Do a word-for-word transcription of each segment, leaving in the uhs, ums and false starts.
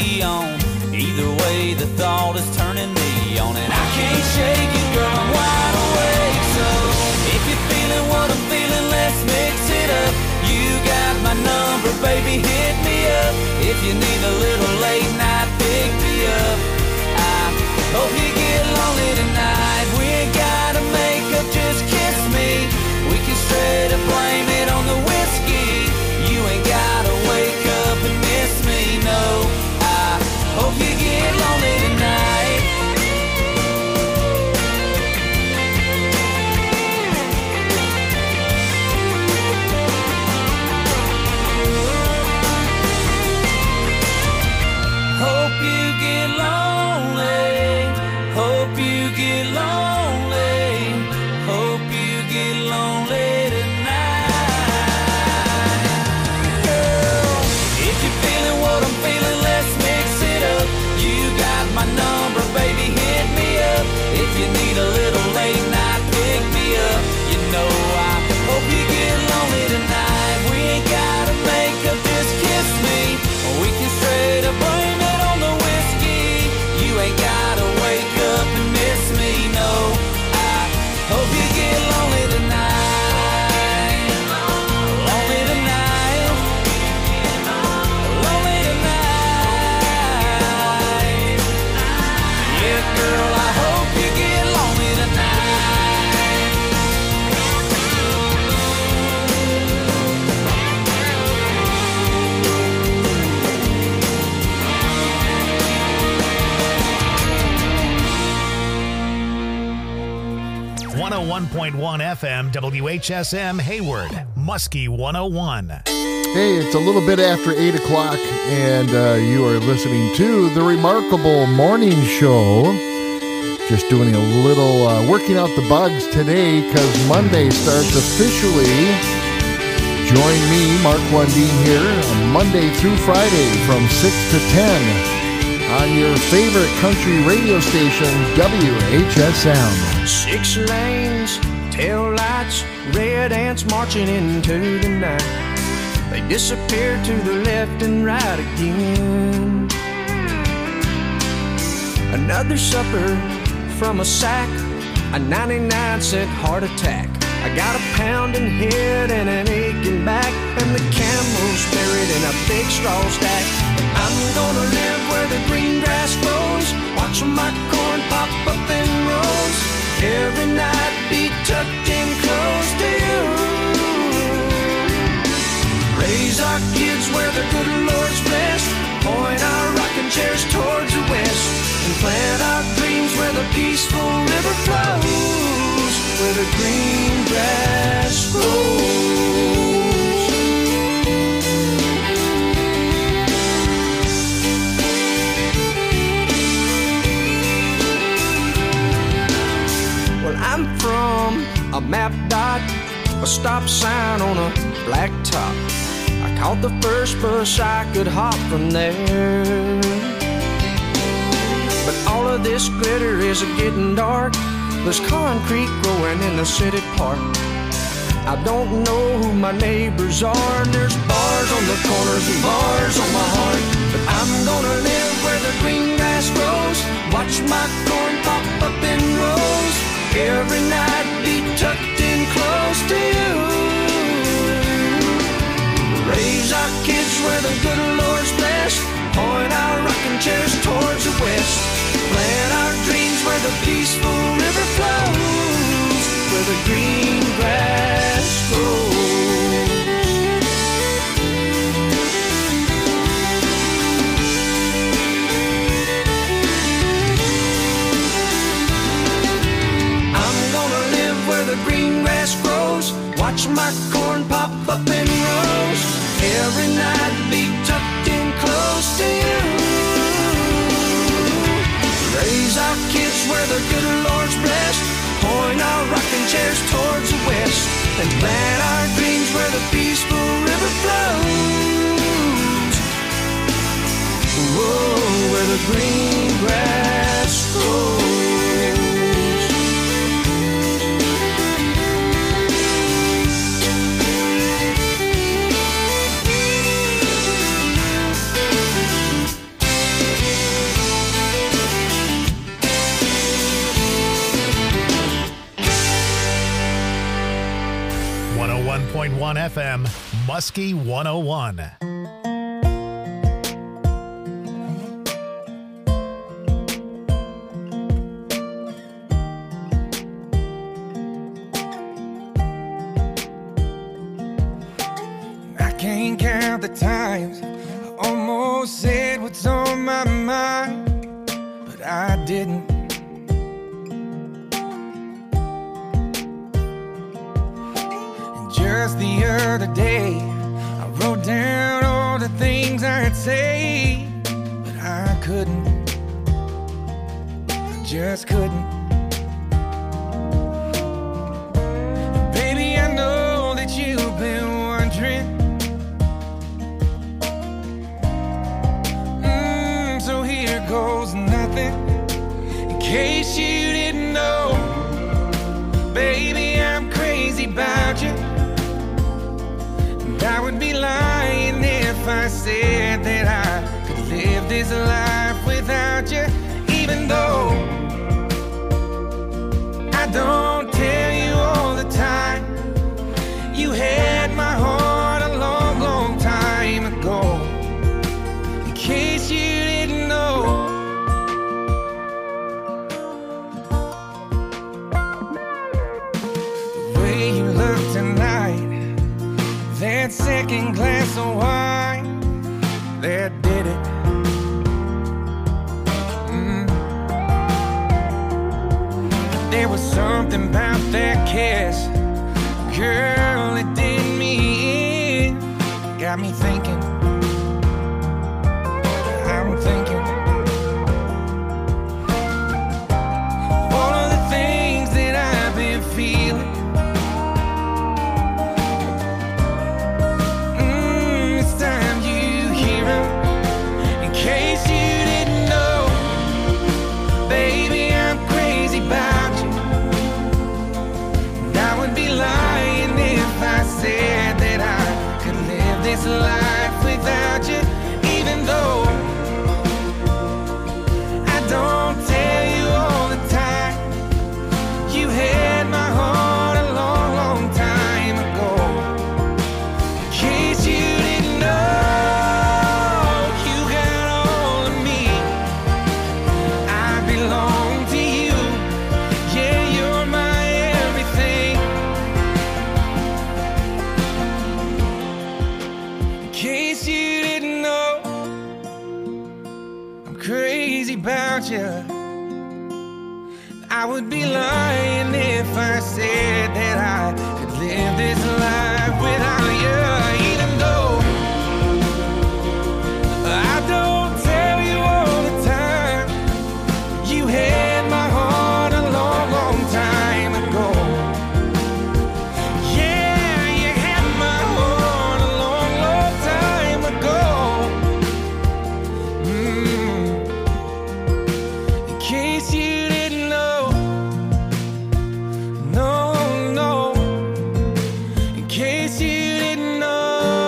be on. Either way, the thought is turning me on, and I can't shake it, girl, I'm wide awake. So if you're feeling what I'm feeling, let's mix it up. You got my number, baby, hit me up. If you need a little late night, pick me up. I hope you get lonely tonight. We ain't gotta make up, just kiss me. We can straight up blame it on the whiskey. You ain't gotta wake up and miss me, no. I hope you get lonely tonight. Hope you get lonely. Hope you get lonely. Hope you get lonely tonight. Girl, if you're feeling what I'm feeling, let's mix it up. You got my number, baby, hit me up. If you need a little late night, pick me up. You know I hope you get lonely tonight. We ain't gotta make up, just kiss me. We can straight up blame it on the whiskey. You ain't gotta wake up and miss me, no. I hope you get lonely tonight. Lonely tonight. Lonely tonight. Yeah, girl, I hope you get lonely tonight. one oh one point one F M, W H S M, Hayward, Muskie one oh one. Hey, it's a little bit after eight o'clock, and uh, you are listening to The Remarkable Morning Show. Just doing a little uh, working out the bugs today, because Monday starts officially. Join me, Mark Wandine, here on Monday through Friday from six to ten on your favorite country radio station, W H S M. Six lanes, tail lights, red ants marching into the night. They disappear to the left and right again. Another supper from a sack, a ninety-nine cent heart attack. I got a pounding head and an aching back, and the camel's buried in a big straw stack. I'm gonna live where the green grass grows, watch my corn pop up in rows. Every night be tucked in close to you. Raise our kids where the good Lord's blessed, point our rocking chairs towards the west, and plant our dreams where the peaceful river flows, where the green grass grows. Well, I'm from a map dot, a stop sign on a black top. I caught the first bus I could hop from there. But all of this glitter is getting dark. There's concrete growing in the city park. I don't know who my neighbors are, and there's bars on the corners and bars on my heart. But I'm gonna live where the green grass grows, watch my corn pop up in rows. Every night be tucked in close to you. Raise our kids where the good Lord's blessed, point our rocking chairs towards the west, plant our dreams where the peaceful river flows, where the green grass grows. I'm gonna live where the green grass grows, watch my corn pop up in rows. Every night be tucked in close to you. Raise our kids where the good Lord's blessed, point our rocking chairs towards the west, and plant our dreams where the peaceful river flows. Whoa, where the green grass grows. F M, Muskie one oh one. I can't count the times I almost said what's on my mind, but I didn't. And just the other day, I wrote down all the things I'd say, but I couldn't. I just couldn't. And baby, I know that you've been wondering. So here goes nothing. In case you didn't know, baby, I'm crazy about you. And I would be lying if I said that I could live this life without you. Even though I don't tell you all the time, you had my heart a long, long time ago. In case you didn't know, the way you look tonight, that second glass of wine, that did it. Mm. There was something about that kiss, girl, it did me in. Got me thinking, I'm thinking all of the things that I've been feeling. Mm, it's time you hear them. In case you didn't know, baby, I'm crazy about you. And I would be lying if I said that I could live this life without you. Even though don't tell you all the time, you had my heart a long, long time ago. In case you didn't know, you got all of me. I belong to you. Yeah, you're my everything. In case you didn't know, I'm crazy about you. I would be lying if I said that I could live this life without you. Even though I don't tell you all the time, you had my heart a long, long time ago. Yeah, you had my heart a long, long time ago. Mm. In case you didn't know, no, no. In case you didn't know.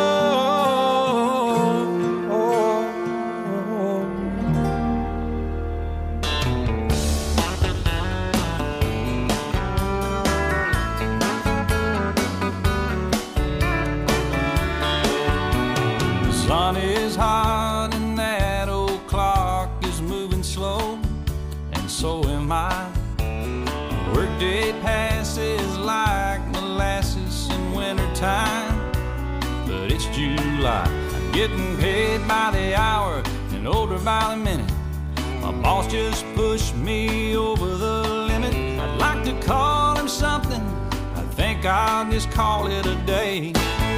The sun is hot and that old clock is moving slow, and so am I. Workday passes like molasses in wintertime, but it's July. I'm getting paid by the hour and older by the minute. My boss just pushed me over the limit. I'd like to call him something, I think I'll just call it a day.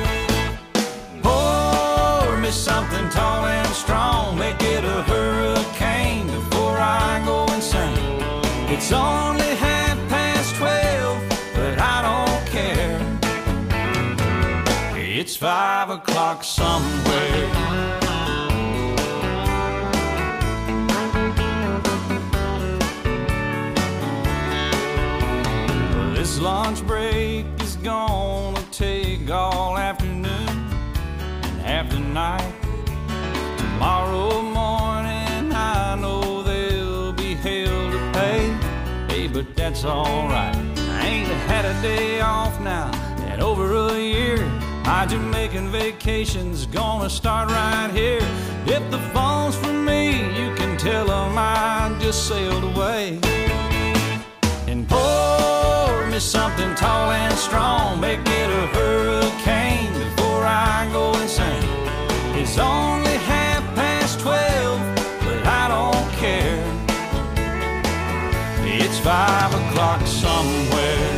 Pour me something tall and strong, make it a hurricane before I go insane. It's only half past twelve, but I don't care. It's five o'clock somewhere. This lunch break is gonna take all afternoon and half the night. Tomorrow morning I know there'll be hell to pay. Hey, but that's alright. I ain't had a day off now in over a year. My Jamaican vacation's gonna start right here. If the phone's for me, you can tell them I just sailed away. And pour me something tall and strong, make it a hurricane before I go insane. It's only half past twelve, but I don't care. It's five o'clock somewhere.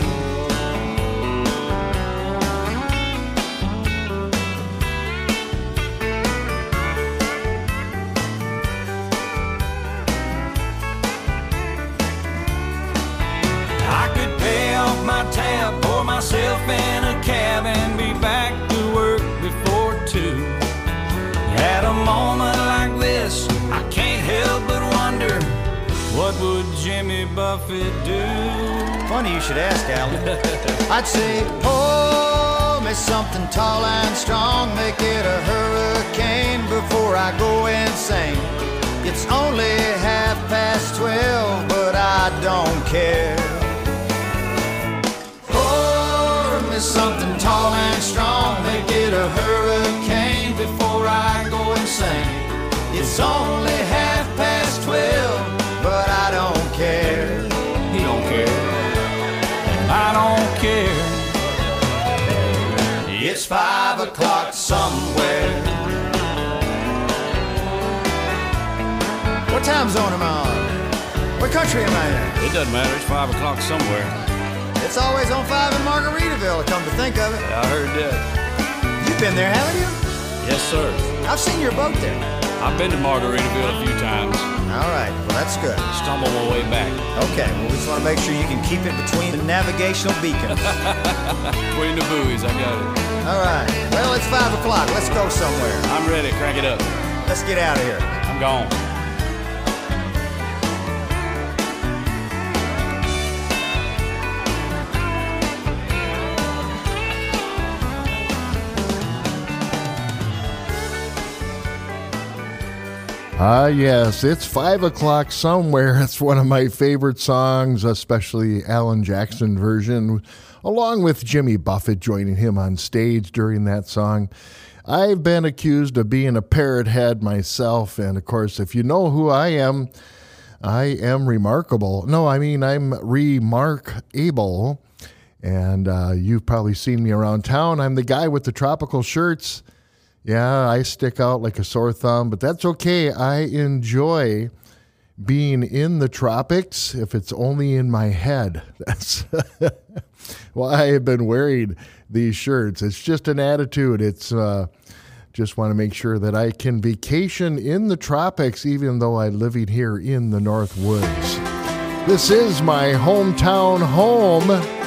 I could pay off my tab, pour myself in a cab, and be back to work before two. At a moment like this, I can't help but wonder, what would Jimmy Buffett do? Funny you should ask, Alan. I'd say, pour me something tall and strong, make it a hurricane before I go insane. It's only half past twelve, but I don't care. Pour me something tall and strong, make it a hurricane before I go insane. It's only half past twelve, but I don't care. He don't care, and I don't care. It's five o'clock somewhere. What time zone am I on? What country am I in? It doesn't matter, it's five o'clock somewhere. It's always on five in Margaritaville, come to think of it. Yeah, I heard that. You've been there, haven't you? Yes, sir. I've seen your boat there. I've been to Margaritaville a few times. All right, well, that's good. Stumble my way back. Okay, well, we just want to make sure you can keep it between the navigational beacons. Between the buoys, I got it. All right, well, it's five o'clock. Let's go somewhere. I'm ready, crank it up. Let's get out of here. I'm gone. Ah, yes, it's five o'clock somewhere. It's one of my favorite songs, especially Alan Jackson version, along with Jimmy Buffett joining him on stage during that song. I've been accused of being a parrot head myself, and of course, if you know who I am, I am remarkable. No, I mean, I'm remarkable, and uh, you've probably seen me around town. I'm the guy with the tropical shirts. Yeah, I stick out like a sore thumb, but that's okay. I enjoy being in the tropics if it's only in my head. That's why I have been wearing these shirts. It's just an attitude. It's uh, just want to make sure that I can vacation in the tropics even though I'm living here in the North Woods. This is my hometown home,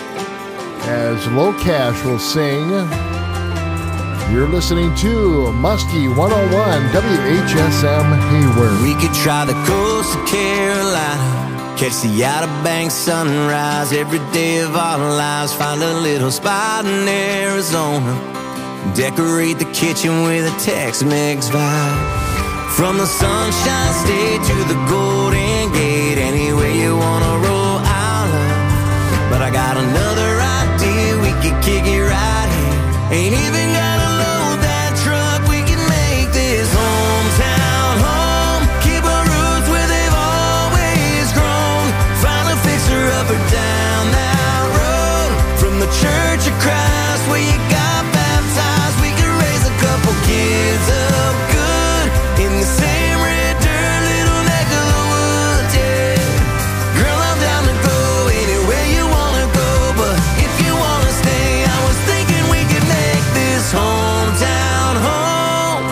as Low Cash will sing. You're listening to Muskie one oh one W H S M Hayward. We could try the coast of Carolina, catch the Outer Banks sunrise every day of our lives. Find a little spot in Arizona, decorate the kitchen with a Tex-Mex vibe. From the Sunshine State to the Golden Gate, anywhere you wanna roll, I'll love. But I got another idea, we could kick it right here. Ain't even gotta load that truck, we can make this hometown home. Keep our roots where they've always grown. Find a fixer-upper down that road. From the Church of Christ where you got baptized, we could raise a couple kids up good in the same red dirt little neck of the woods, yeah. Girl, I'm down to go anywhere you wanna go, but if you wanna stay, I was thinking we could make this hometown home.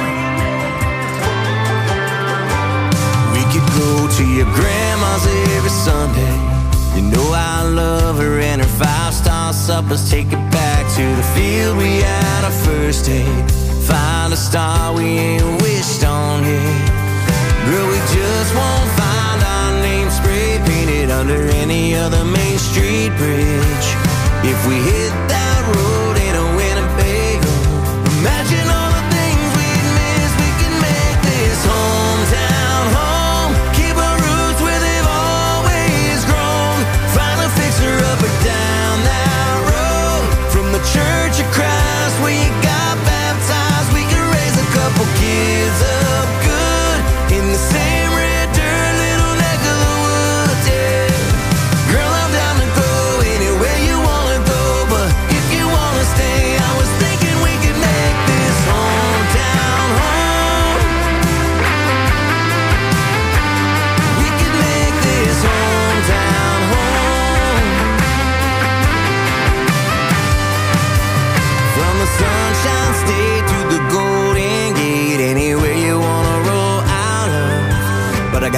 We could go to your grandma's every Sunday. You know I love her and her five-star suppers. Take it back to the field we had our first date. Find a star we ain't wished on yet. Girl, we just won't find our name spray painted under any other Main Street bridge. If we hit that road in a Winnebago, imagine all the things we'd miss. We can make this hometown home. Keep our roots where they've always grown. Find a fixer-upper down that road. From the Church of Christ where you got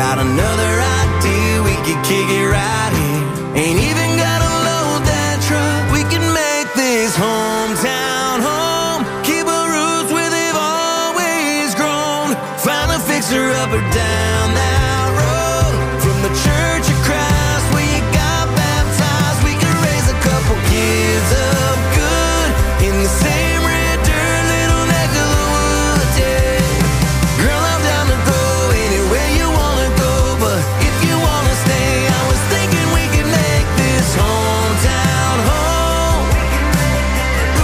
got another idea, we could kick it right here. Ain't even gotta load that truck, we can make this hometown home. Keep our roots where they've always grown. Find a fixer up or down that road. From the Church of Christ where you got baptized, we could raise a couple kids up good in the same red dirt little neck of the woods, yeah. Girl, I'm down to go anywhere you wanna go, but if you wanna stay, I was thinking we could make this hometown home. Ooh,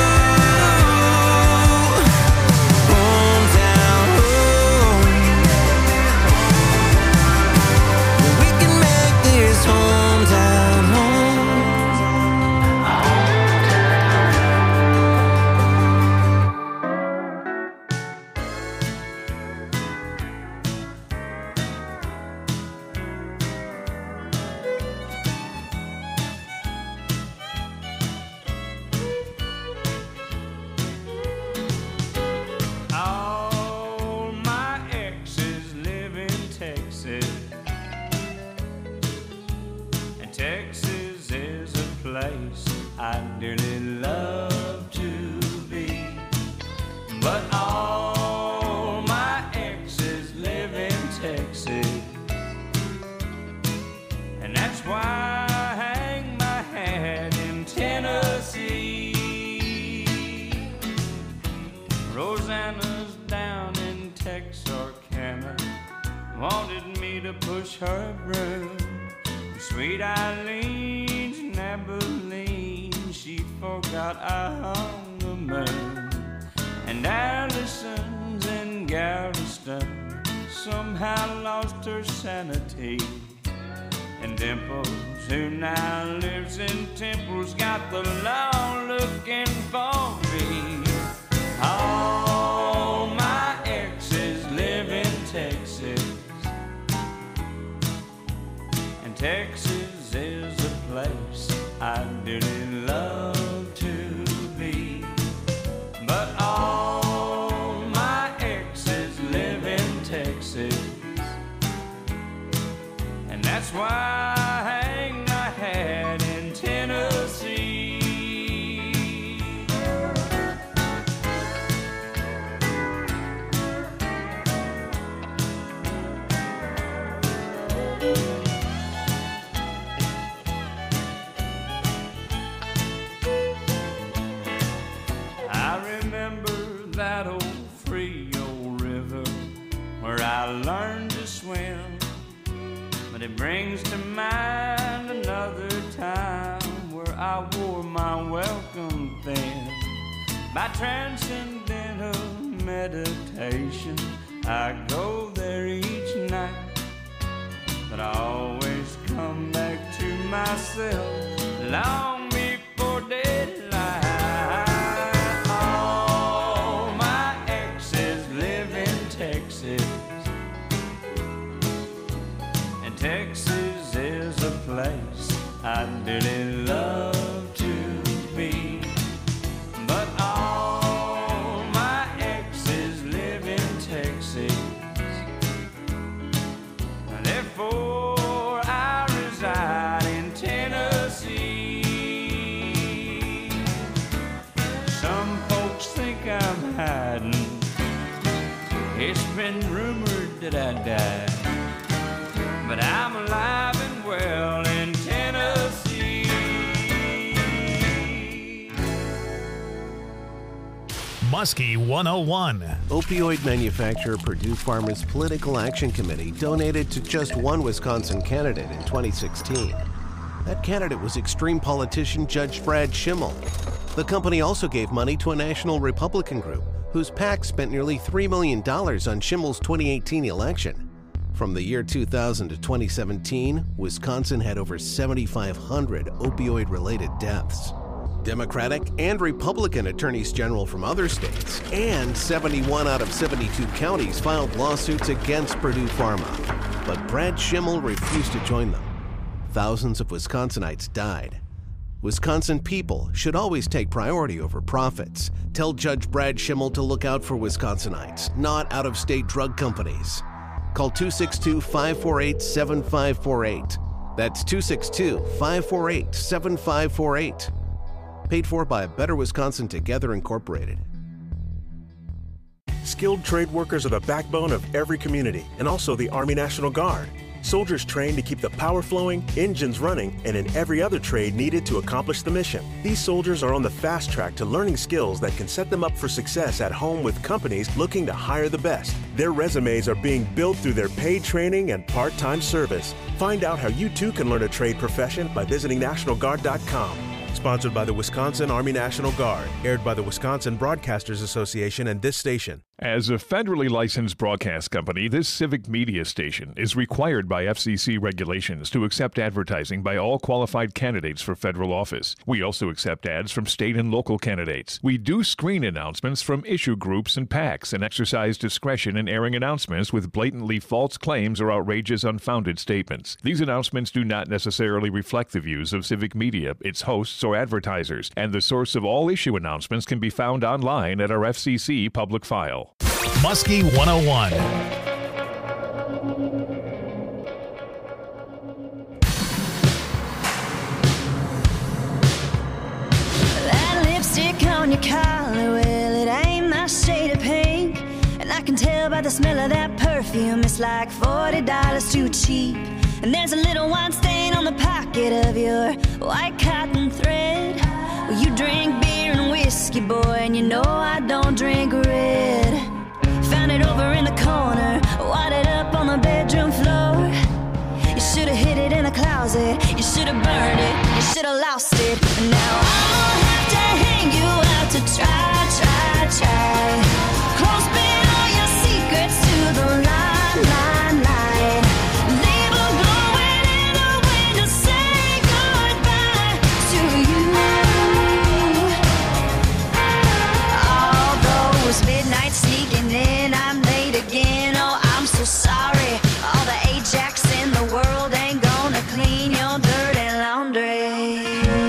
hometown home. We can make this hometown home. All my exes live in Texas, and Texas is a place I dearly love to be. But all my exes live in Texas, and that's why I hang my hat in Tennessee. Rosanna's down in Texarkana, wanted me to push her broom. Sweet Eileen's in Abilene, she forgot I hung the moon. And Allison's in Galveston, somehow lost her sanity. And Dimples, who now lives in Temple's, got the law looking for me. All my exes live in Texas, and Texas is a place I dearly love to be. But all my exes live in Texas, and that's why I hang my hat in Tennessee. I remember that old Frio River where I learned to swim, but it brings to mind another time where I wore my welcome thin. By transcendental meditation, I go there each night, but I always come back to myself long before daylight. All my exes live in Texas, and Texas is a place I dearly love to be. But all my exes live in Texas, therefore I reside in Tennessee. Some folks think I'm hiding, it's been rumored that I died, but I'm alive and well in Tennessee. Muskie one oh one. Opioid manufacturer Purdue Pharma's Political Action Committee donated to just one Wisconsin candidate in twenty sixteen. That candidate was extreme politician Judge Brad Schimmel. The company also gave money to a national Republican group whose PAC spent nearly three million dollars on Schimmel's twenty eighteen election. From the year two thousand to twenty seventeen, Wisconsin had over seventy-five hundred opioid-related deaths. Democratic and Republican attorneys general from other states and seventy-one out of seventy-two counties filed lawsuits against Purdue Pharma. But Brad Schimmel refused to join them. Thousands of Wisconsinites died. Wisconsin people should always take priority over profits. Tell Judge Brad Schimmel to look out for Wisconsinites, not out-of-state drug companies. Call two six two, five four eight, seven five four eight. That's two six two, five four eight, seven five four eight. Paid for by Better Wisconsin Together Incorporated. Skilled trade workers are the backbone of every community and also the Army National Guard. Soldiers trained to keep the power flowing, engines running, and in every other trade needed to accomplish the mission. These soldiers are on the fast track to learning skills that can set them up for success at home with companies looking to hire the best. Their resumes are being built through their paid training and part-time service. Find out how you too can learn a trade profession by visiting National Guard dot com. Sponsored by the Wisconsin Army National Guard. Aired by the Wisconsin Broadcasters Association and this station. As a federally licensed broadcast company, this civic media station is required by F C C regulations to accept advertising by all qualified candidates for federal office. We also accept ads from state and local candidates. We do screen announcements from issue groups and PACs and exercise discretion in airing announcements with blatantly false claims or outrageous unfounded statements. These announcements do not necessarily reflect the views of civic media, its hosts, or advertisers, and the source of all issue announcements can be found online at our F C C public file. Muskie one oh one. That lipstick on your collar, well, it ain't my shade of pink. And I can tell by the smell of that perfume, it's like forty dollars too cheap. And there's a little wine stain on the pocket of your white cotton thread. Well, you drink beer and whiskey, boy, and you know I don't drink red. Found it over in the corner, wadded up on the bedroom floor. You should've hid it in the closet, you should've burned it, you should've lost it. And now I'll have to hang you out to try, try, try. Close bid all your secrets to the line, line, line. Leave a glowing in the wind to say goodbye to you. All those midnights sneaking in, I'm late again, oh I'm so sorry. All the Ajax in the world ain't gonna clean your dirty laundry.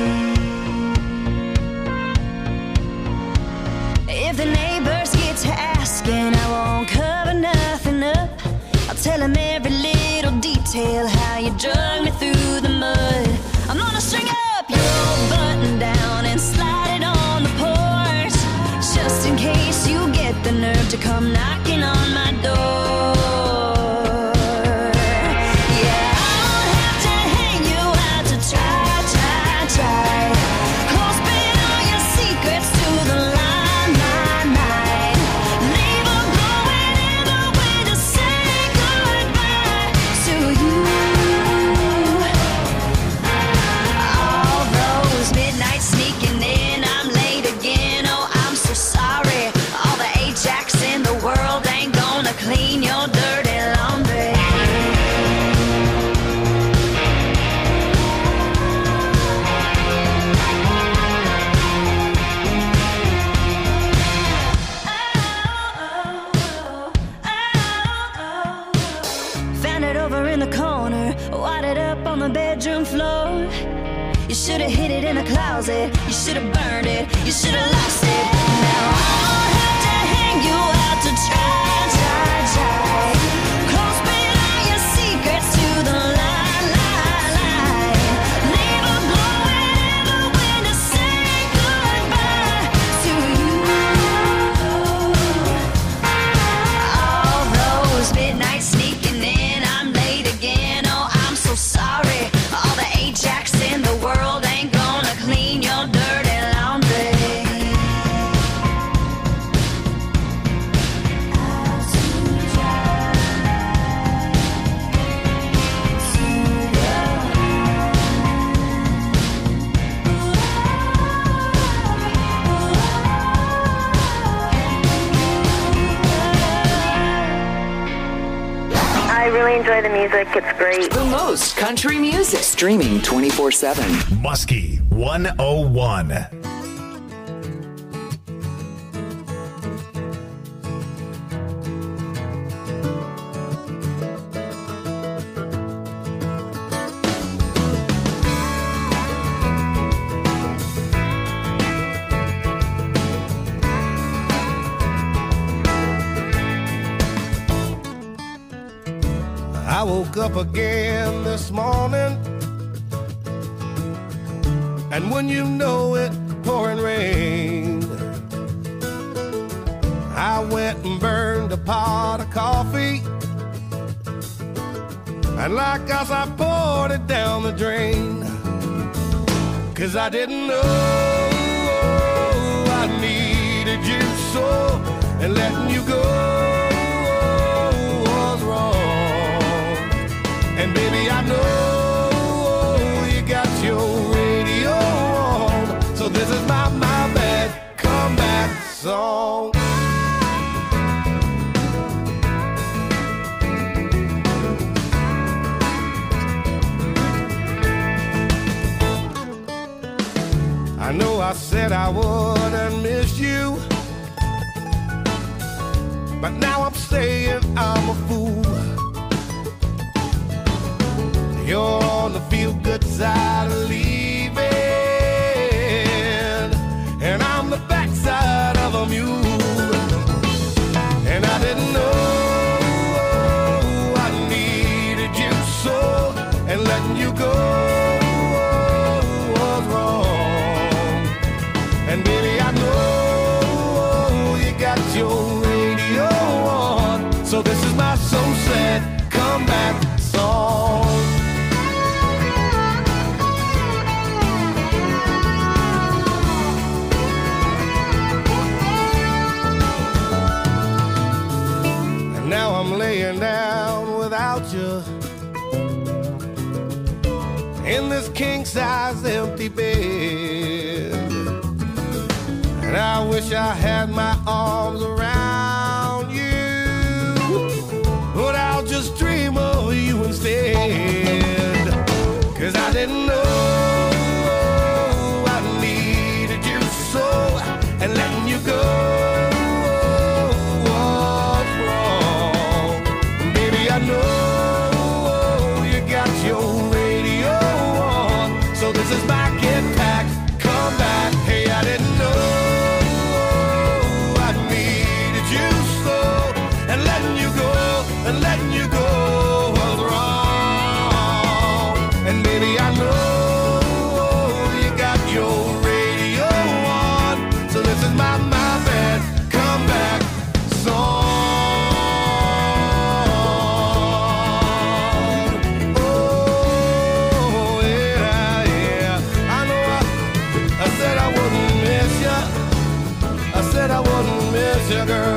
If the neighbors get to asking, I won't cover nothing up. I'll tell them every little detail, how you drug me through the mud. I'm gonna string up your button down and slide it on the porch, just in case you get the nerve to come knocking on my door. Yeah, I'll have to hang you out to try, try, try. Close bid all your secrets to the line, line, line. Leave a glowing in the wind to say goodbye to you. All those midnights sneaking in, I'm late again, oh I'm so sorry. All the Ajax in the world ain't gonna clean your dirty laundry. Found it over in the corner, wadded up on the bedroom floor. You should've hid it in a closet, you should've burned it, you should've lost it. Now I'll have to hang you out to try, try, try. Close bid all your secrets to the line, line, line. Leave a glowing in the wind to say goodbye to you. All those midnights sneaking in, I'm late again, oh I'm so sorry. All the Ajax in the world ain't gonna clean your dirty laundry. I really enjoy the music. It's great. The most country music. Streaming twenty-four seven. Muskie one oh one. up again this morning, and when you know it, pouring rain. I went and burned a pot of coffee, and like us I poured it down the drain. 'Cause I didn't know I needed you so, and letting you go was wrong. And baby, I know you got your radio on, so this is my, my bad comeback song. I know I said I wouldn't miss you, but now I'm saying I'm a fool. You're on the feel-good side of leaving, and I'm the backside of a mule. And I didn't know I needed you so, and letting you go was wrong. And baby, I know you got your radio on, so this is my so sad comeback song. And now I'm laying down without you in this king-size empty bed. And I wish I had my arms around you, but I'll just dream of you instead. 'Cause I didn't know I needed you so, and letting you go was wrong. Baby, I know you got your radio on, so this is my get back, come back. Hey, I didn't know and letting you go was wrong. And baby, I know you got your radio on, so this is my, my bad comeback song. Oh, yeah, yeah. I know I, I said I wouldn't miss you. I said I wouldn't miss you, girl.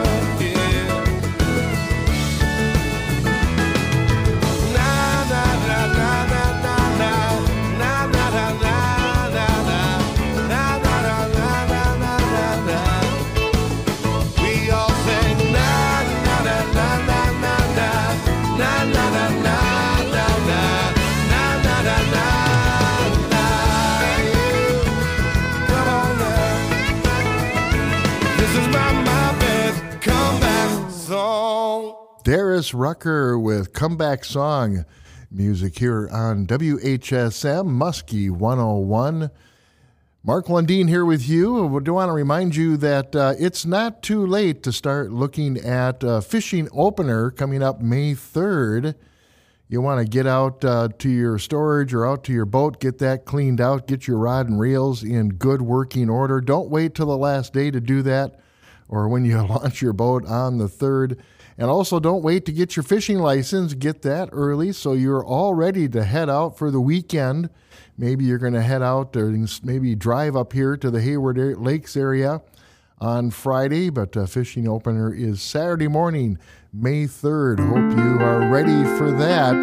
Darius Rucker with Comeback Song. Music here on W H S M, Muskie one oh one. Mark Lundeen here with you. I do want to remind you that uh, it's not too late to start looking at a fishing opener coming up May third. You want to get out uh, to your storage or out to your boat, get that cleaned out, get your rod and reels in good working order. Don't wait till the last day to do that, or when you launch your boat on the third. And also don't wait to get your fishing license. Get that early so you're all ready to head out for the weekend. Maybe you're going to head out or maybe drive up here to the Hayward Lakes area on Friday, but uh, fishing opener is Saturday morning, May third. Hope you are ready for that.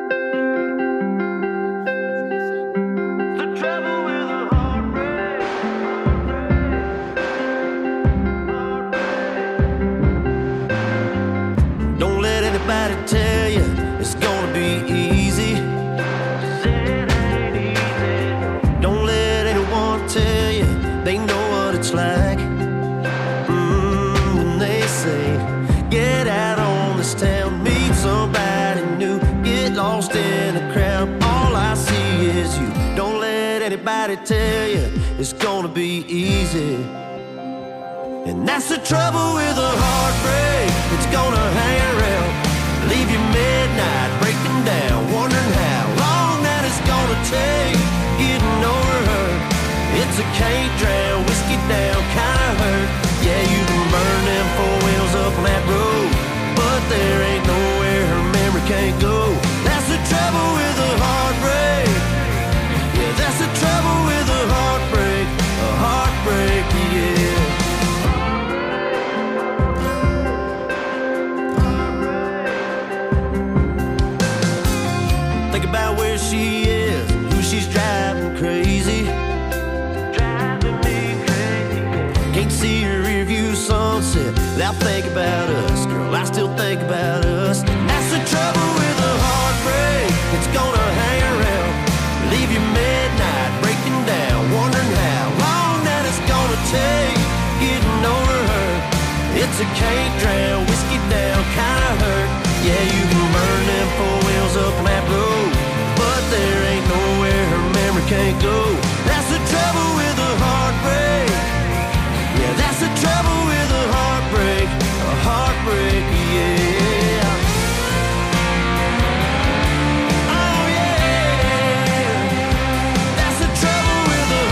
Tell you it's gonna be easy. Don't let anyone tell you they know what it's like. Mm, when they say get out on this town, meet somebody new, get lost in a crowd, all I see is you. Don't let anybody tell you it's gonna be easy. And that's the trouble with a heartbreak, it's gonna hang around, leave you midnight breaking down. can't drown, whiskey down, kinda hurt. Yeah, you can burn them four wheels up on that road, but there ain't nowhere her memory can't go. That's the trouble with a heartbreak. Yeah, that's the trouble with a heartbreak. A heartbreak, yeah. Think about where she is, who she's driving crazy. Driving me crazy. Can't see her rear view sunset without thinking about us. Girl, I still think about us. That's the trouble with a heartbreak. It's gonna hang around, leave you midnight, breaking down, wondering how long that it's gonna take getting over her. It's a can't drown, whiskey down, kinda hurt. Yeah, you can burn them four wheels up on that road, but there ain't nowhere her memory can't go. That's the trouble with a heartbreak. Yeah, that's the trouble with a heartbreak. A heartbreak, yeah. Oh yeah, that's the trouble with a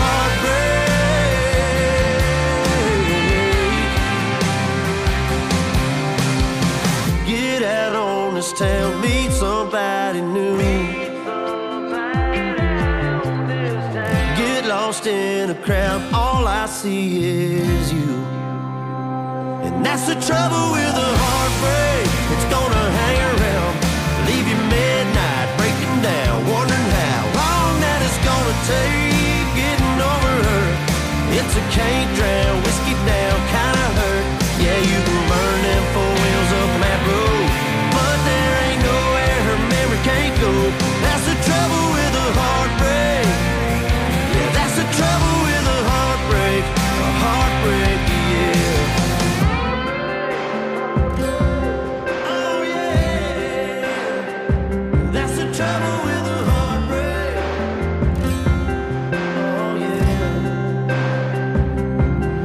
heartbreak. Get out on this town, meet somebody new. Get lost in a crowd, all I see is you. And that's the trouble with a heartbreak. It's gonna hang around, leave you midnight, breaking down, wondering how long that it's gonna take getting over her. It's a can't drown, whiskey down, kinda hurt. Yeah, you can burn them four wheels up on that road, but there ain't nowhere her memory can't go. That's the trouble with a heartbreak. Yeah, that's the trouble with a heartbreak. A heartbreak, yeah. Oh yeah, that's the trouble with a heartbreak. Oh yeah.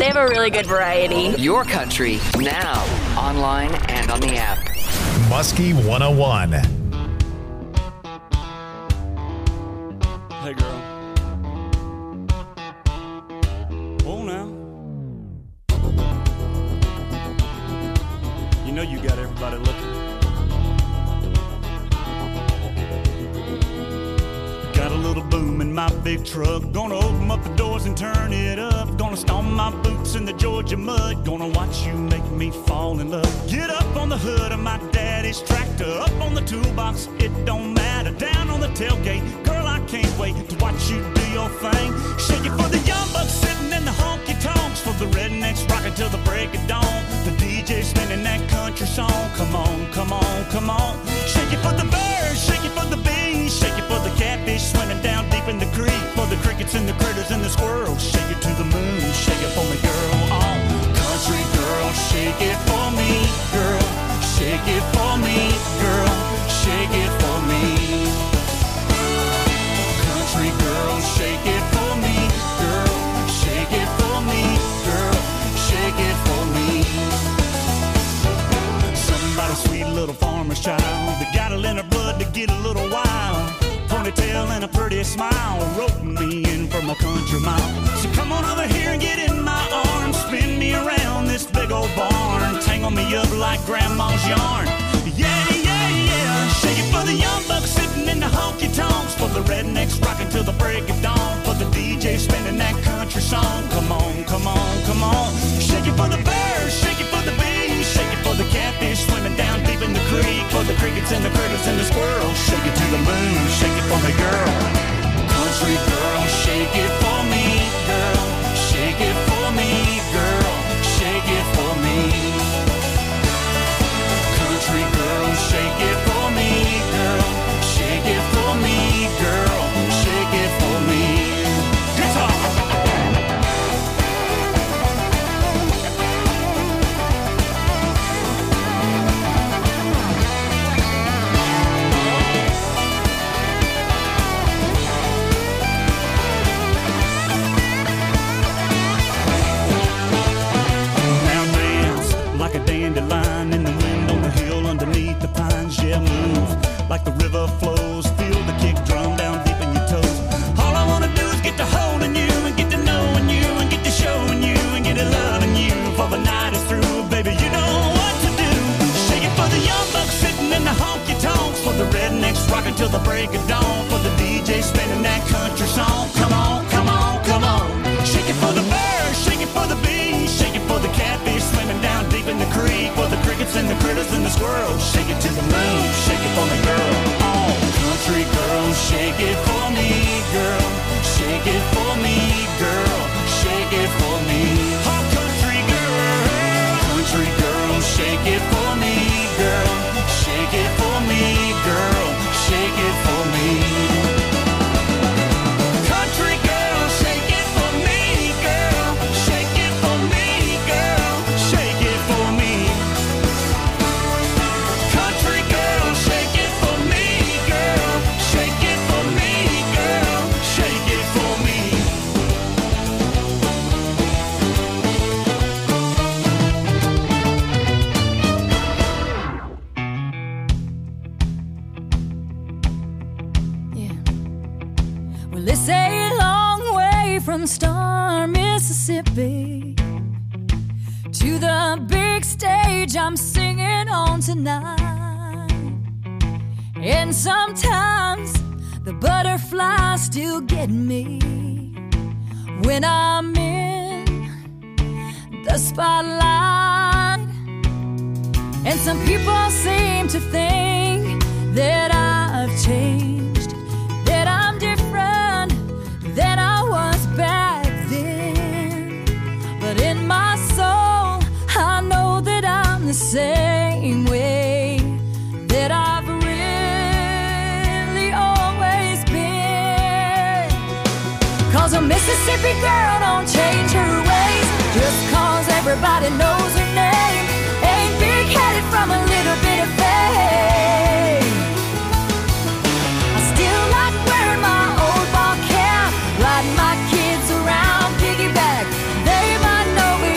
have a really good variety. Your country, now, online and on the app. Muskie one oh one. Hey, girl. Oh, now. You know you got everybody looking. Got a little boom in my big truck. Gonna open up the doors and turn it up. Gonna stomp my boots in the Georgia mud. Gonna watch you make me fall in love. Get up on the hood of my daddy's tractor. Up on the toolbox, it don't matter. Down on the tailgate, girl, I can't wait to watch you do your thing. Shake it for the young bucks sitting in the honky-tonks. For the rednecks rocking till the break of dawn. The D J spinning that country song. Come on, come on, come on. Shake it for the birds, shake it for the bees. Shake it for the catfish swimming down deep in the creek. For the crickets and the critters and the squirrels. Shake it to the moon, shake it for me, girl. Oh, country girl, shake it for me, girl. Shake it for me, girl. Shake it for me. Country girl, shake it for me, girl. Shake it for me, girl. Shake it for me. Somebody's sweet little farmer's child. They got it in her blood to get a little wild. Ponytail and a pretty smile, roping me in from a country mile. So come on over here and get in my arms. Spin me around this big old barn. Tangle me up like grandma's yarn. Yeah, yeah, yeah. Shake it for the young bucks sitting in the honky-tonks. For the rednecks rocking till the break of dawn. For the D J spinning that country song. Come on, come on, come on. Shake it for the birds, shake it for the bees. Shake it for the catfish swimming down deep in the creek. For the crickets and the critters and the squirrels. Shake it to the moon, shake it for me, girl. Country girl, shake it for me, girl. Shake it for me, girl. Shake it for me. Country girl, shake it for me, girl. Shake it for me, girl. Shake it for me. Guitar. Like a dandelion in the wind on the hill underneath the pines. Yeah, move like the river flows. Feel the kick drum down deep in your toes. All I wanna do is get to holding you and get to knowing you and get to showing you and get to loving you. For the night is through, baby, you know what to do. Shake it for the young bucks sitting in the honky-tonks. For the rednecks rocking till the break of dawn. For the D J spinning that country song. Come on, come on, come on. Shake it for the birds, shake it for the bees. Shake it for the catfish swimming down deep in the creek. For the crickets and the critters and the squirrels. Shake it to the moon, shake it for me, girl. Oh, country girl, shake it for me, girl. Shake it for me, girl. Shake it for me. Oh, country girl, country girl, shake it for me, girl. Shake it for me, girl. Shake it for me. Country girl, shake it for me, girl. Shake it for me, girl. Shake it for me. Country girl, shake it for me, girl. Shake it for me, girl. Shake it for me. Well, it's a long way from Star, Mississippi to the big stage I'm singing on tonight. And sometimes the butterflies still get me when I'm in the spotlight. And some people seem to think that I've changed, that I'm different than I was back then. But in my soul, I know that I'm the same way that I've really always been. Cause a Mississippi girl don't change her ways just cause everybody knows her name. Ain't big-headed from a little bit of fame. I still like wearing my old ball cap, riding my kids around piggyback. They might know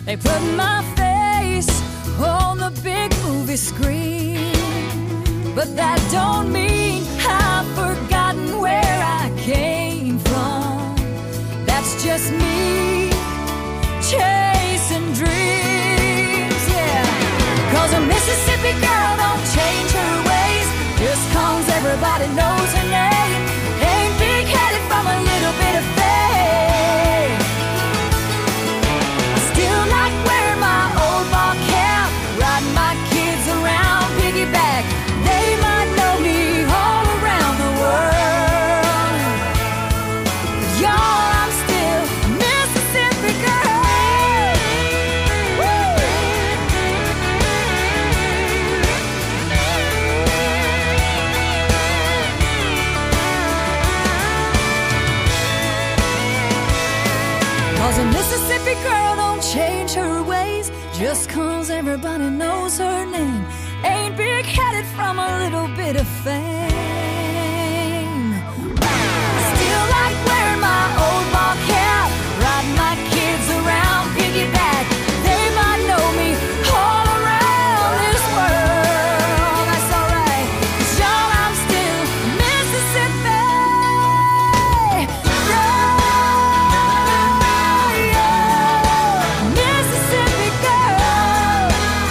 They put my face on the big movie screen, but that don't mean I've forgotten where I came from. That's just me chasing dreams, yeah. Cause a Mississippi girl don't change her ways just cause everybody knows her name. Ain't big-headed from a little bit of fame. I still like wearing my old ball cap, riding my kids around piggyback. They might know me all around the world, but y'all, I'm still a Mississippi girl. Woo! Cause a Mississippi girl don't change her ways just cause everybody knows her name. Ain't big-headed from a little bit of fame. Still like wearing my old ball cap, riding my kids around piggyback. They might know me all around this world. That's alright, 'cause y'all, I'm still Mississippi girl, yeah. Mississippi girl.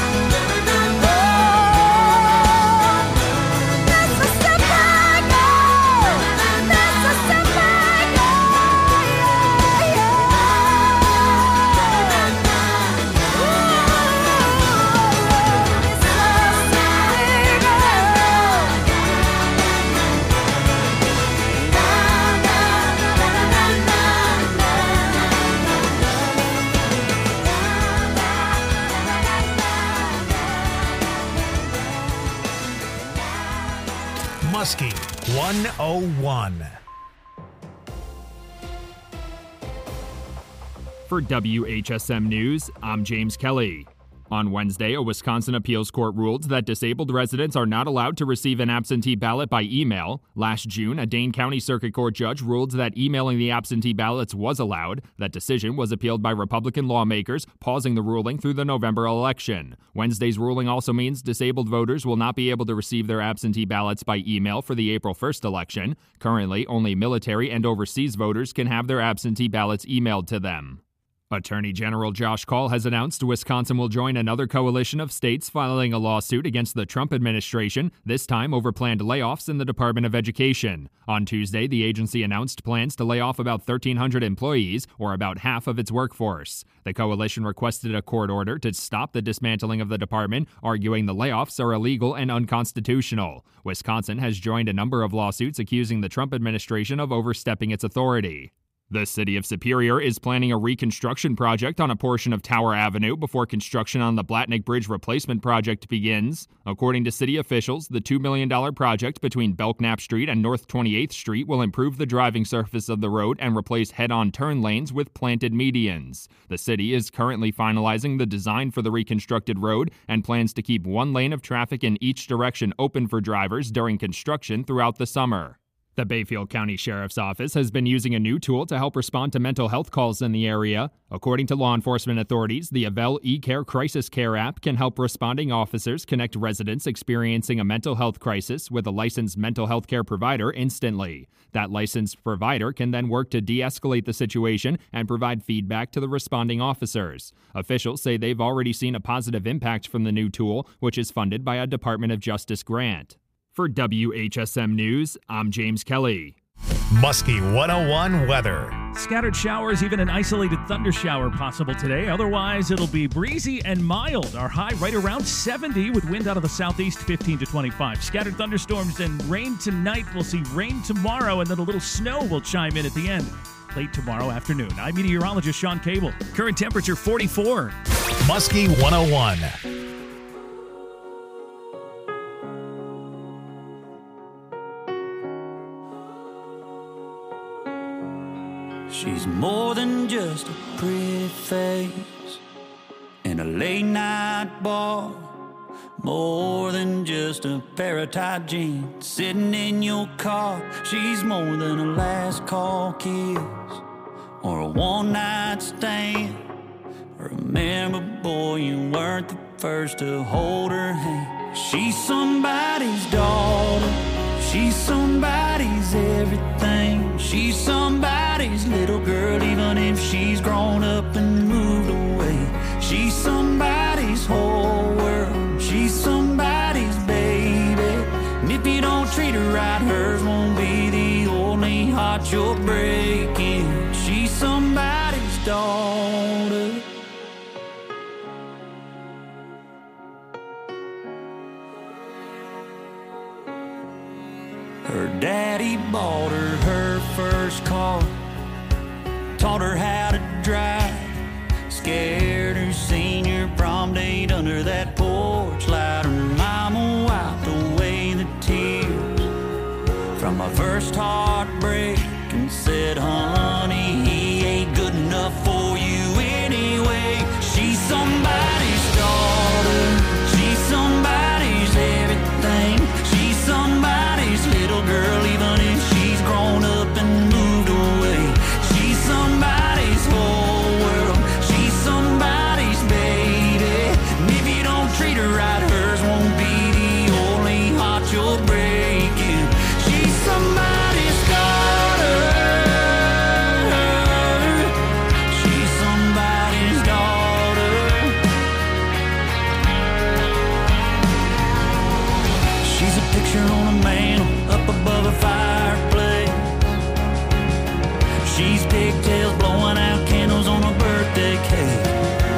Muskie one oh one. For W H S M News, I'm James Kelly. On Wednesday, a Wisconsin appeals court ruled that disabled residents are not allowed to receive an absentee ballot by email. Last June, a Dane County Circuit Court judge ruled that emailing the absentee ballots was allowed. That decision was appealed by Republican lawmakers, pausing the ruling through the November election. Wednesday's ruling also means disabled voters will not be able to receive their absentee ballots by email for the April first election. Currently, only military and overseas voters can have their absentee ballots emailed to them. Attorney General Josh Kaul has announced Wisconsin will join another coalition of states filing a lawsuit against the Trump administration, this time over planned layoffs in the Department of Education. On Tuesday, the agency announced plans to lay off about thirteen hundred employees, or about half of its workforce. The coalition requested a court order to stop the dismantling of the department, arguing the layoffs are illegal and unconstitutional. Wisconsin has joined a number of lawsuits accusing the Trump administration of overstepping its authority. The city of Superior is planning a reconstruction project on a portion of Tower Avenue before construction on the Blatnick Bridge replacement project begins. According to city officials, the two million dollars project between Belknap Street and North twenty-eighth Street will improve the driving surface of the road and replace head-on turn lanes with planted medians. The city is currently finalizing the design for the reconstructed road and plans to keep one lane of traffic in each direction open for drivers during construction throughout the summer. The Bayfield County Sheriff's Office has been using a new tool to help respond to mental health calls in the area. According to law enforcement authorities, the Avell eCare Crisis Care app can help responding officers connect residents experiencing a mental health crisis with a licensed mental health care provider instantly. That licensed provider can then work to de-escalate the situation and provide feedback to the responding officers. Officials say they've already seen a positive impact from the new tool, which is funded by a Department of Justice grant. For W H S M News, I'm James Kelly. Muskie one oh one weather. Scattered showers, even an isolated thunder shower possible today. Otherwise, it'll be breezy and mild. Our high right around seventy with wind out of the southeast fifteen to twenty-five. Scattered thunderstorms and rain tonight. We'll see rain tomorrow, and then a little snow will chime in at the end late tomorrow afternoon. I'm meteorologist Sean Cable. Current temperature forty-four. Muskie one oh one. She's more than just a pretty face and a late night bar, more than just a pair of tight jeans sitting in your car. She's more than a last call kiss or a one night stand Remember, boy, you weren't the first to hold her hand. She's somebody's daughter. She's somebody's everything. She's somebody's little girl, even if she's grown up and moved away. She's somebody's whole world. She's somebody's baby. And if you don't treat her right, hers won't be the only heart you're breaking. She's somebody's daughter. Her daddy bought her her first car, taught her how to drive, scared her senior prom date under that porch light. Her mama wiped away the tears from my first heartbreak and said, honey, he ain't good enough for you anyway. She's somebody's daughter. She's somebody's everything. She's somebody's little girl, even if she's grown up and moved away. She's somebody's whole world. She's somebody's baby. And if you don't treat her right, hers won't be the only heart you're breaking. She's somebody's daughter. She's somebody's daughter. She's a picture on a mantle up above a fireplace. She's pigtails blowing out candles on a birthday cake.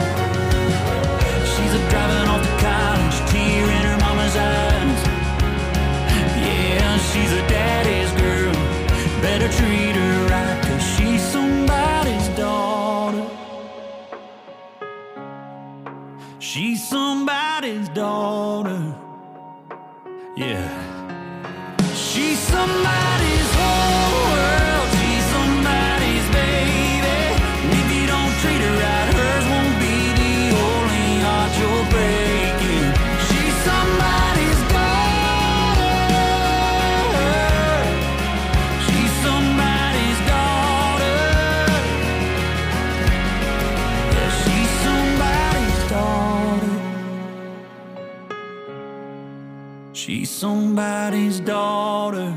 She's a driving off to college, tear in her mama's eyes. Yeah, she's a daddy's girl. Better treat her right, 'cause she's somebody's daughter. She's somebody's daughter. Yeah. She's somebody's whole world. She's somebody's baby. And if you don't treat her right, hers won't be the only heart you're breaking. She's somebody's daughter. She's somebody's daughter. Yeah, she's somebody's daughter. She's somebody's daughter.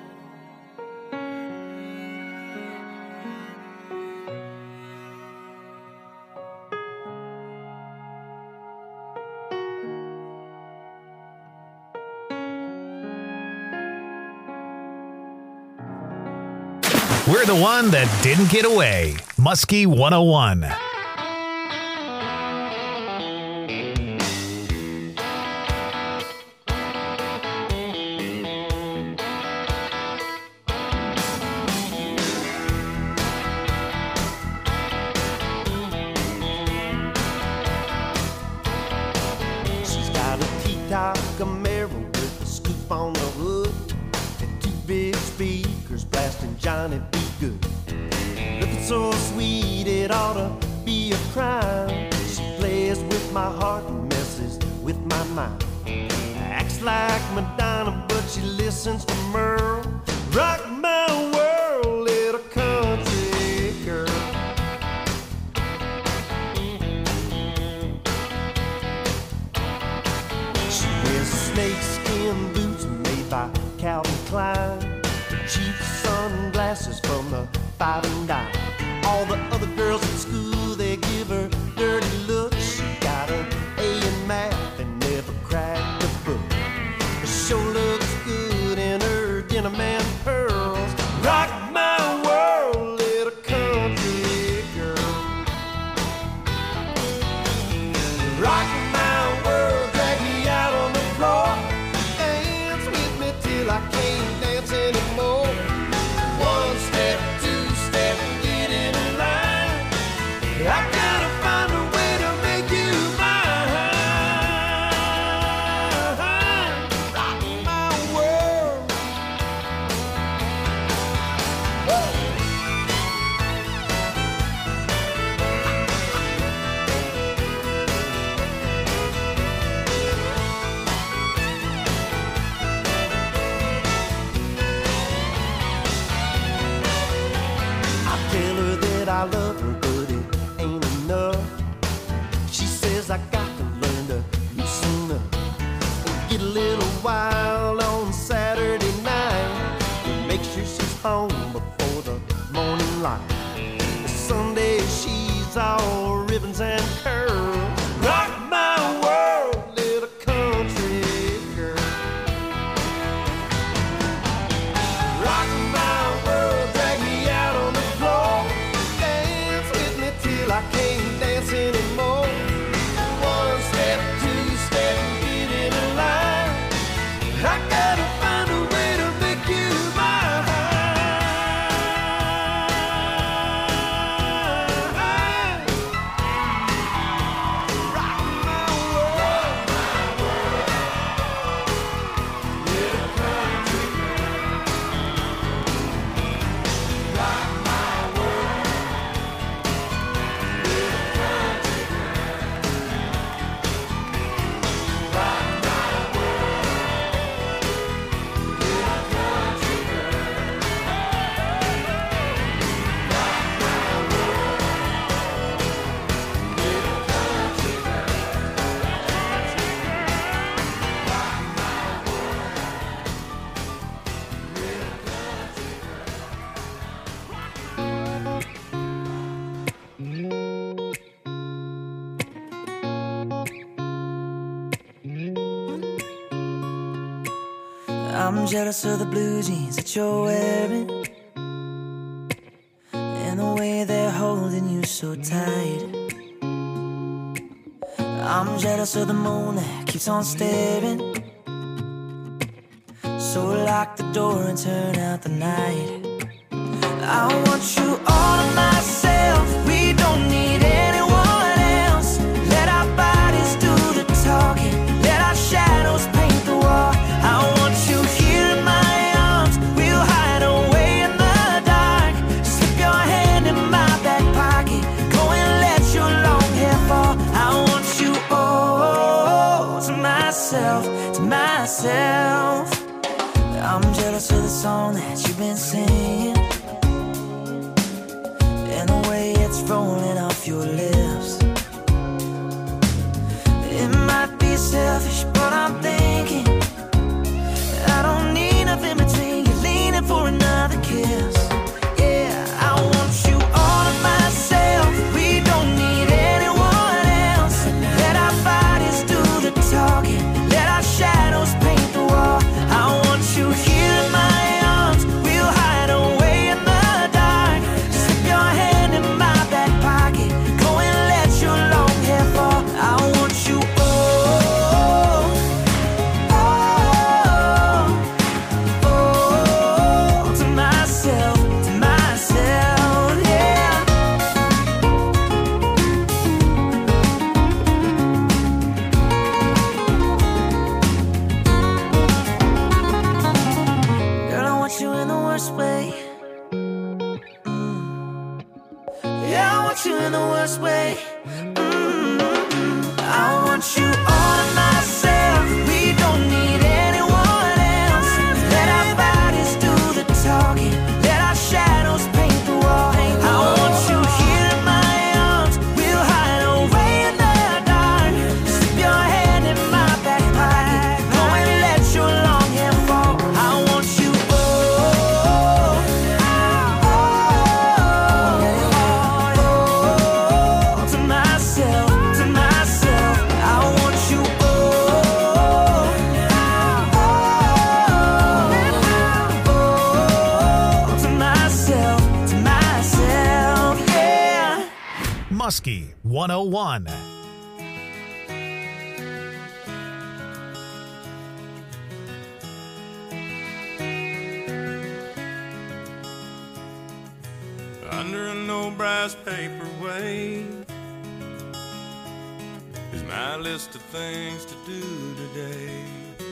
We're the one that didn't get away. Muskie one oh one. She's got a T-top Camaro with a scoop on the hood and two big speakers blasting Johnny B. Good. Looking so sweet it ought to be a crime. She plays with my heart and messes with my mind. Acts like Madonna, but she listens to Merle. Rock my world, little country girl. She wears snakeskin boots made by Calvin Klein, cheap sunglasses from the Five and Dime. All the other girls at school, they give her dirty looks. She got an A in math and never cracked a book. She sure looks good in her denim and pearls. Rock my world, little country girl. Rock my world, drag me out on the floor. Dance with me till I can't dance anymore. One step, two step, get in line. line. Sunday she's all ribbons and curls. Rock my world, little country girl. Rock my world, drag me out on the floor. Dance with me till I can't dance anymore. One step, two step, get in a line. I gotta find a way to make you mine. Rock my world, my world. Little country girl. Rock my world. Little country girl. Rock my world. Little country girl. Rock my world. Little country girl. Rock my world. Little I'm jealous of the blue jeans that you're wearing and the way they're holding you so tight. I'm jealous of the moon that keeps on staring. So lock the door and turn out the night. I want you all to myself. We don't need anyone else. Let our bodies do the talking. Let our shadows paint the wall. I want you here in my arms. We'll hide away in the dark. Slip your hand in my back pocket. Go and let your long hair fall. I want you all to myself, to myself. I'm jealous of the song that you've been singing and the way it's rolling off your lips. It might be selfish, but I'm thinking I don't need nothing between you, leaning for another kiss. Yeah, I want you all to myself. We don't need anyone else. Let our bodies do the talking. Let our shadows paint the wall. I want you here in my arms. We'll hide away in the dark. Slip your hand in my back pocket. Go and let your long hair fall. I want you all, all, all to myself, to myself, yeah. Girl, I want you in the worst way. Mm. Yeah, I want you in the worst way. Mm. I want you all to myself. We don't need anyone else. Let our bodies do the talking. Let our shadows paint the wall. I want you here in my arms. We'll hide away in the dark. Slip your hand in my back pocket. Go and let your long hair fall. I want you all, all to myself, to myself. I want you all, all to myself, to myself, yeah. Muskie one oh one. Under an old brass paperweight is my list of things to do today.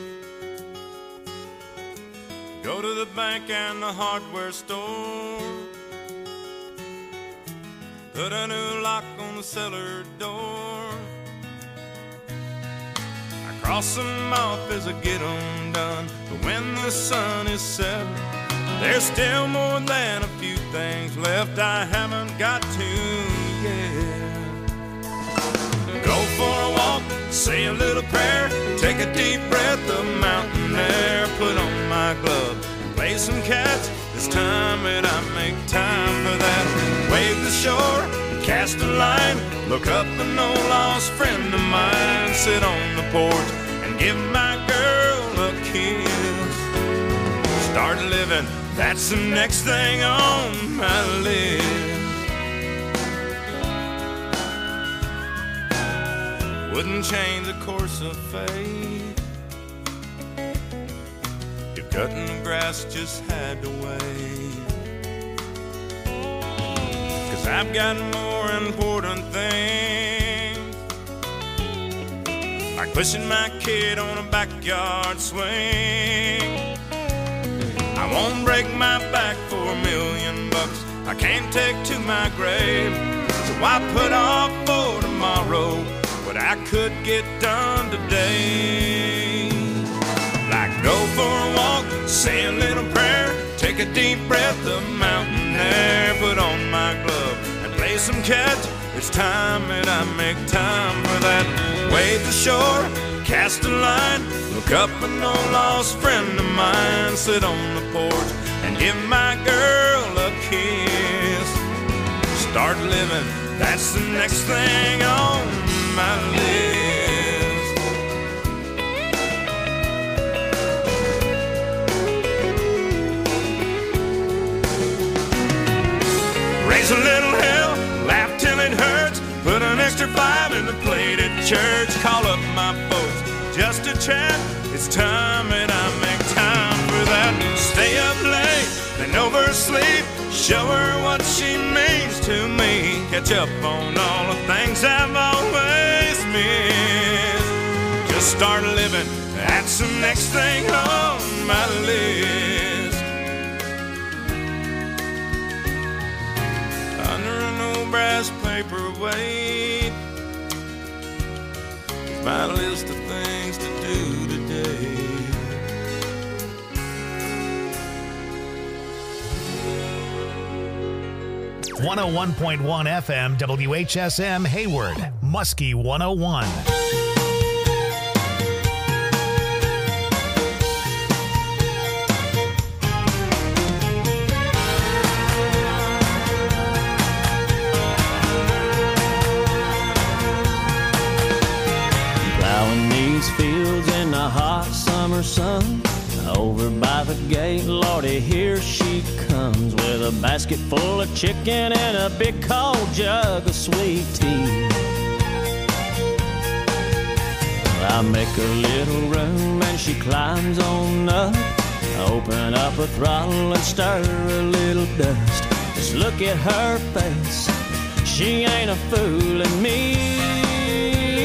Go to the bank and the hardware store. Put a new lock on the cellar door. I cross them off as I get them done. But when the sun is setting, there's still more than a few things left I haven't got to yet. Go for a walk, say a little prayer, take a deep breath of mountain air, put on my glove, play some catch. It's time that I make time for that. Wave the shore, cast a line, look up an old lost friend of mine. Sit on the porch and give my girl a kiss. Start living, that's the next thing on my list. Wouldn't change the course of fate. If cutting the grass just had to wait. Cause I've got more important things, like pushing my kid on a backyard swing. I won't break my back for a million bucks. I can't take to my grave. So I put off for tomorrow what I could get done today. Like go for a walk, say a little prayer, take a deep breath of mountain air, put on my glove and play some catch. It's time that I make time for that. Wade the shore, cast a line, look up an old lost friend of mine. Sit on the porch and give my girl a kiss. Start living, that's the next thing on my list. Raise a little hell, laugh till it hurts, put an extra five in the plate at church. Call up my folks just to chat. It's time that I make time for that. Stay up late, then oversleep, show her what she means to me. Catch up on all the things I've always missed. Just start living, that's the next thing on my list. Under an old brass paperweight, my list of things to do today. one oh one point one F M W H S M Hayward, Muskie one oh one. Plowing these fields in the hot summer sun. Over by the gate, Lordy, here she comes with a basket full of chicken and a big cold jug of sweet tea. I make a little room and she climbs on up. Open up a throttle and stir a little dust. Just look at her face, she ain't a fooling me.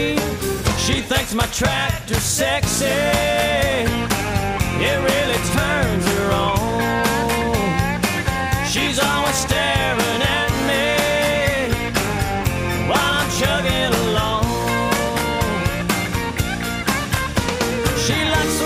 She thinks my tractor's sexy. It really turns